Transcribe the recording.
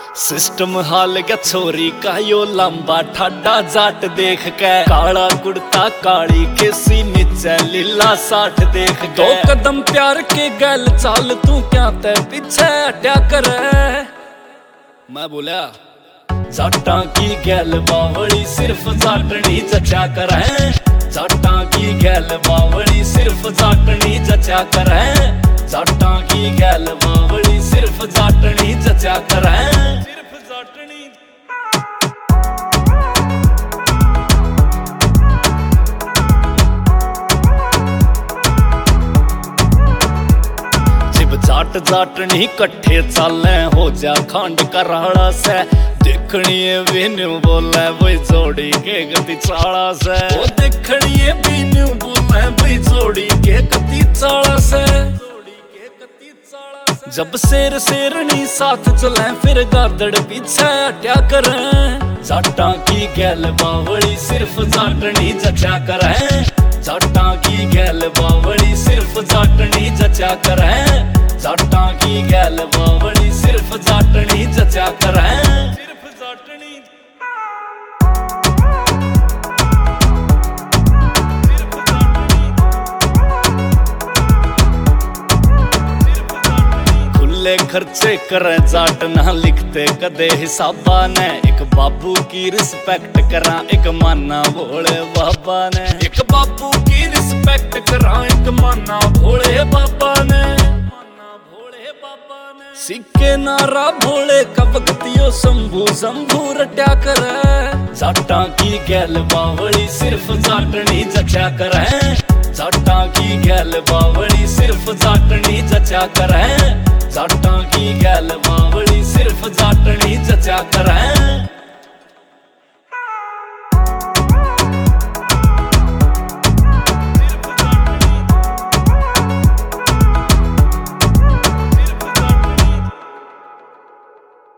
System हाल गया छोरी का यो लंबा ठाडा जाट देख के, काला कुर्ता काली केसी नीचे लीला साठ देख के, दो कदम प्यार के गैल चाल तू क्या ते पीछे हट्या करे। मैं बोला जाटा की गैल बावली सिर्फ जाटनी जचा करे, जाटा की गैल बावली सिर्फ जाटनी जचा करे, जाटा की गैल बावली सिर्फ जाटनी जचा करे, सिर्फ जाटनी। जिब जाट जाटनी कट्ठे चाले हो जा खांड कराड़ा से, देखनी बीनू बोले भाई जोड़ी के गति चाला से, वो देखनी बीनू बोले भाई जोड़ी के गति चाला से। जब शेर शेरनी साथ चले फिर गादड़ पीछे हट्या करे, जाटा की गैल बावली सिर्फ जाटनी जचा करे, जाटा की गैल बावली सिर्फ जाटनी जचा करे, जाटा की गैल बावली सिर्फ जाटनी जचा करे, सिर्फ जाटनी। खर्चे करे जाट ना लिखते कदे हिसाबा ने, एक बाबू की रिस्पेक्ट करा एक माना भोले बाबा ने, एक बाबू की रिस्पेक्ट करा एक माना भोले बाबा ने, सिक्के नारा भोले का भगतियो शंभू शंभू रट्या करे, जाटा की गैल बावली सिर्फ जाटनी जचा करे, जाटा की गैल बावली सिर्फ जाटनी जचा करे, जाटा की गैल बावली सिर्फ जाटनी जचा करे।